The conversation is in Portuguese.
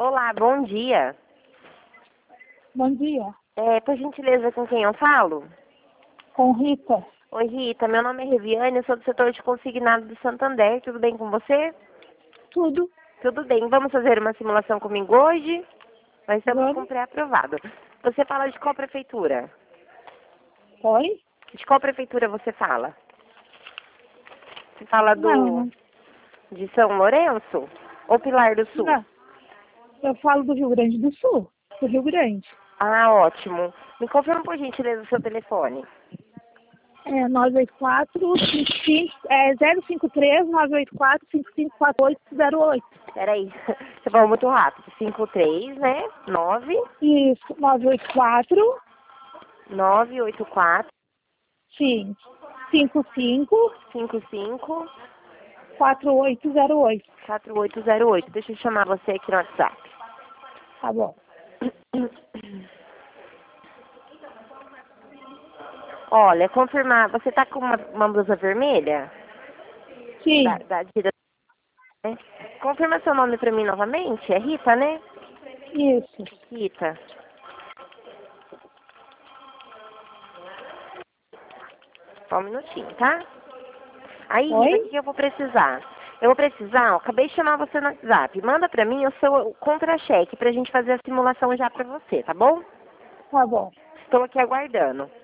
Olá, bom dia. Bom dia, Por gentileza, com quem eu falo? com Rita. Oi, Rita, meu nome é Reviane, eu sou do setor de consignado do Santander. Tudo bem com você? Tudo. Tudo bem. Vamos fazer uma simulação comigo hoje? Nós estamos com Vamos? pré-aprovado. Você fala de qual prefeitura? Oi? De qual prefeitura você fala? Você fala Não, de São Lourenço ou Pilar do Sul? não. Eu falo do Rio Grande do Sul. Do Rio Grande. Ah, ótimo. Me confirma, por gentileza, o seu telefone. 053-984-554808. Peraí, você falou muito rápido. 53, né? 9, Isso, 984, 984 sim, 55 55 4808. 4808. Deixa eu chamar você aqui no WhatsApp. Tá bom. Olha, confirmar, você tá com uma blusa vermelha? Sim, Da diretora, né? Confirma seu nome pra mim novamente. É Rita, né? isso. Rita. Só um minutinho, tá? Aí, Rita, Oi? o que eu vou precisar? Eu vou precisar, ó, acabei de chamar você no WhatsApp. Manda pra mim o seu contra-cheque pra gente fazer a simulação já pra você, tá bom? Tá bom. Estou aqui aguardando.